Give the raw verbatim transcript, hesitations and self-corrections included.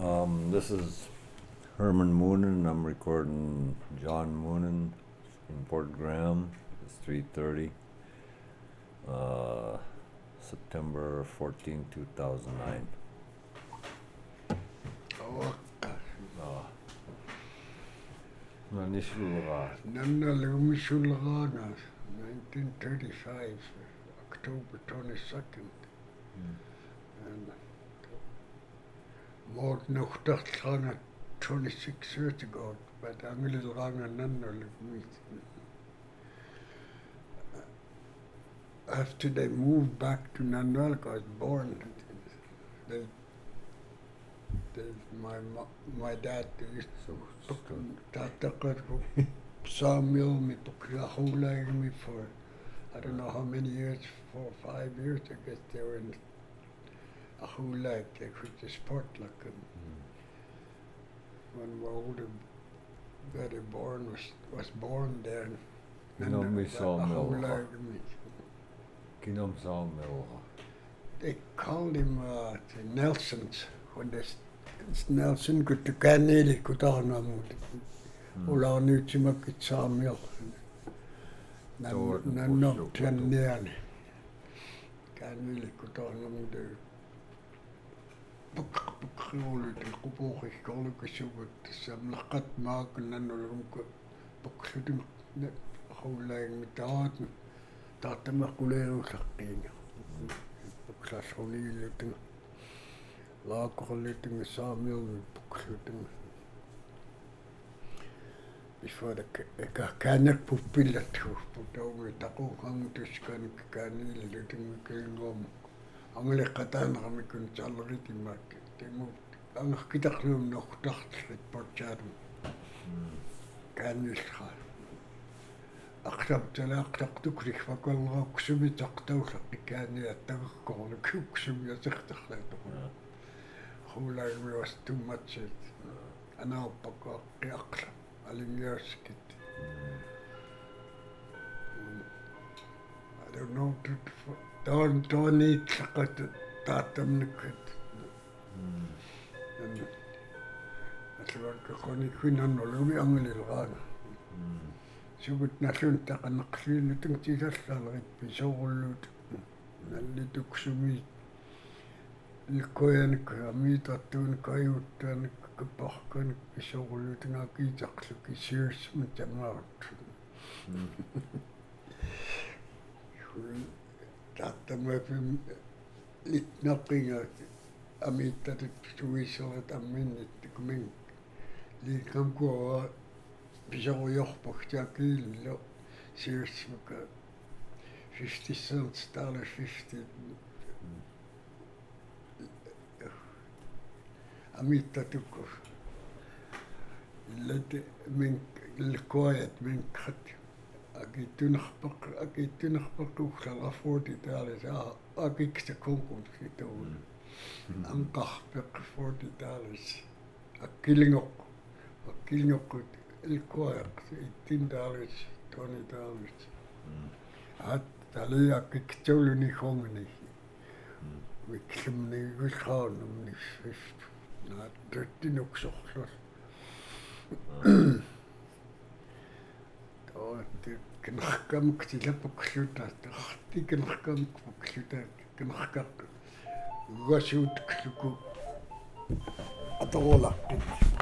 Um, this is Herman Moonen. I'm recording John Moonen in Port Graham. It's three thirty, uh, September fourteenth, two thousand nine. Oh, Nanishulura. Nana Lumisulagana, nineteen thirty-five, October twenty-second. And more nog dacht twenty-six years ago, but I'm a little wrong on Nana Lumi. After they moved back to Nanwalk, I was born. They, they, my mo- my dad used to tatakar sawmill me pukla me for I don't know how many years, four or five years. I guess they were in a whole like they could just sport like and when my older brother born was was born there. Kinom mi sawmill. me. Kinom sawmill. They called him uh, the Nelsons when this Nelson could to Caneli could on them. Ola knew to make it sawmill. Nan no ten nearly. Caneli could on them the book book all the kubo ich call it so but some lakat mark and then no book shooting whole laying with that that the maculero sakin. Klassoni litten, lager litten, sawmill book litten. Before the kanak pupilla to put over the home to scan canny litten kilom. Angle katan ramikun salary market. They moved. Ang kitaknum noch dacht het portjadum. Canny schal. أقربت لا أقربت كريك فقال كسبي تقطوش كان يتقول كسبي يتختخ لا تقول هو لا يواس too much أنا بقى أقرب على مياسكت I don't know don't don't need سقط تاتم نكت أتوقع كوني كنا نلوي أمل الغانا شوفت نحن تقنقشين تنتي تسالغت بشغل اللي تكسمي الكوينك أميت أتون كايوتانك كبحكنك بشغل تناكي تقلك سيرس من تمارت تعتمى في لتنقي أميت تتسوي شغلت أمين تكمين لي كم كوا بجو يخبخ تاكيل لو سيرس مكا fifty cents dollar fifty أميت تتكو اللي من الكويت من خط أكيد تنخبق أكيد تنخبق وخلا forty dollars آه أكيد تكون في تقول أنقح بق forty dollars أكيل نق أكيل نق الكويت eighteen dollars twenty dollars حتى لي أكتولني خوني وكلمني وخان من الشفت نادرتي نكسر كنحكم كتير بكشوتا تختي كنحكم بكشوتا كنحكم غشوت كشكو أطولك